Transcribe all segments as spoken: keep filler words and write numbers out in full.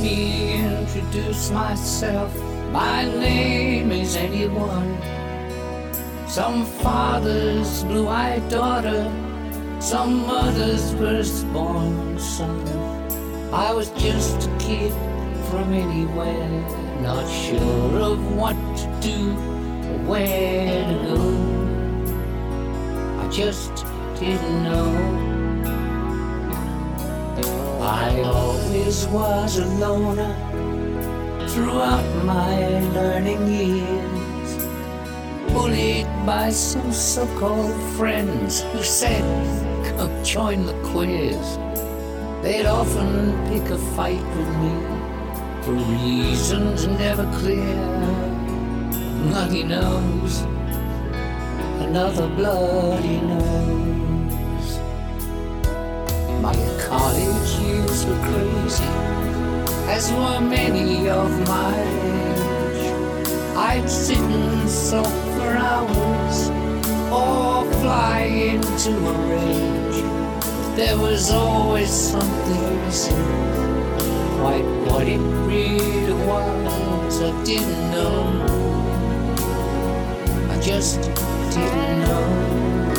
me introduce myself. My name is anyone. Some father's blue-eyed daughter, some mother's firstborn son. I was just a kid from anywhere, not sure of what to do or where to go. I just didn't know. I always was a loner throughout my learning years, bullied by some so-called friends who said, come join the quiz. They'd often pick a fight with me for reasons never clear. Bloody nose, another bloody nose. My college years were crazy, as were many of my age. I'd sit and sulk for hours, or fly into a rage. But there was always something missing. Quite what it really was, I didn't know. I just didn't know.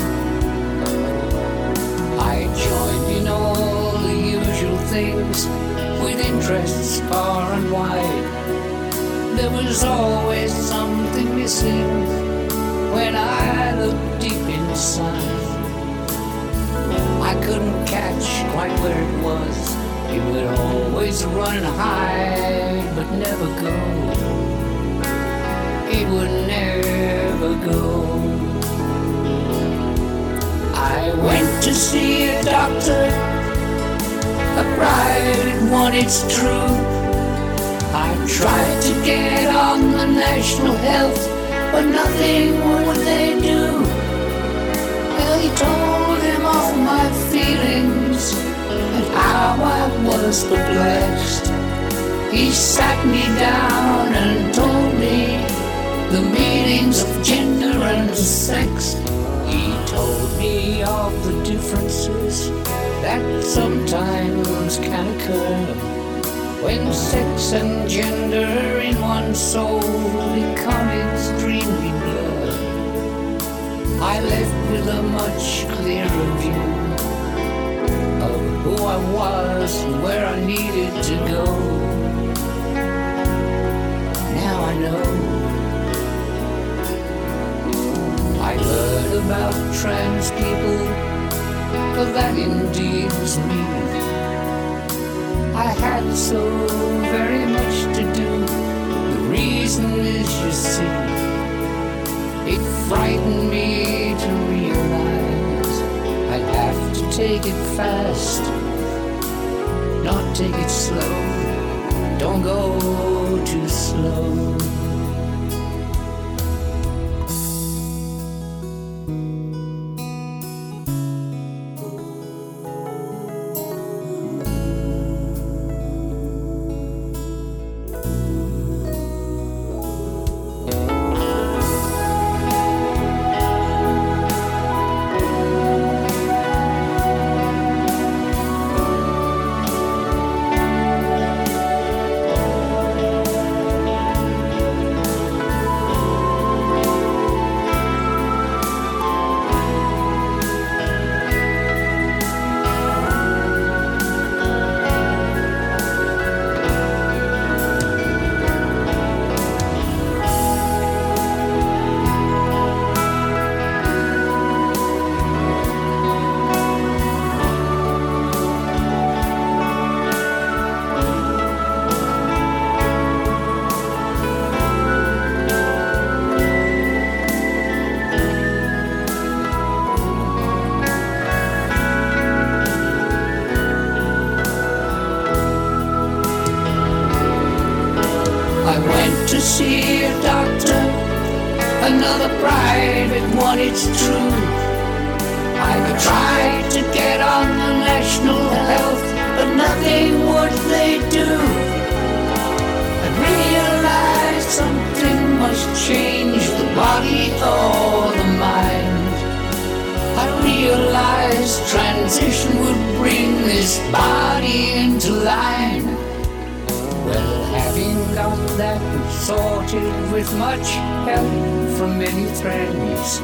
I joined in all the usual things, with interests far and wide. There was always something missing when I looked deep inside. I couldn't catch quite where it was. It would always run and hide, but never go. It would never go. I went to see a doctor, a private one, it's true. I tried to get on the national health, but nothing would they do. Well, he told him all my feelings and how I was perplexed. He sat me down and told me the meanings of gender and sex. He told me of the differences that sometimes can occur when sex and gender in one soul become extremely blurred. I left with a much clearer view of who I was and where I needed to go. Now I know. I heard about trans people, but that indeed was me. I had so very much to do. The reason is, you see, it frightened me to realize I'd have to take it fast, not take it slow. Don't go too slow. To see a doctor, another private one, it's true. I tried to get on the national health, but nothing would they do. I realized something must change, the body or the mind. I realized transition would bring this body into line. that was sorted with much help from many friends.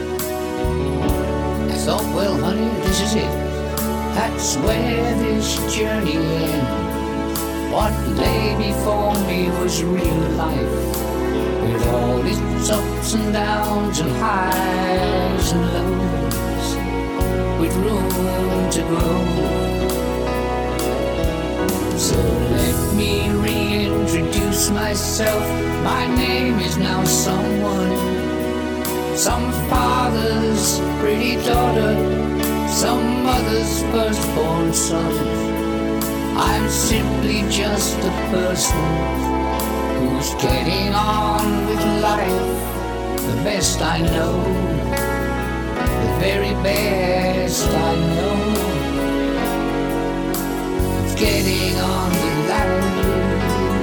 I thought, well, honey, this is it. That's where this journey ends. What lay before me was real life, with all its ups and downs and highs and lows, with room to grow. So let me reintroduce myself. My name is now someone, some father's pretty daughter, some mother's firstborn son. I'm simply just a person who's getting on with life the best I know, the very best I know. Getting on with life.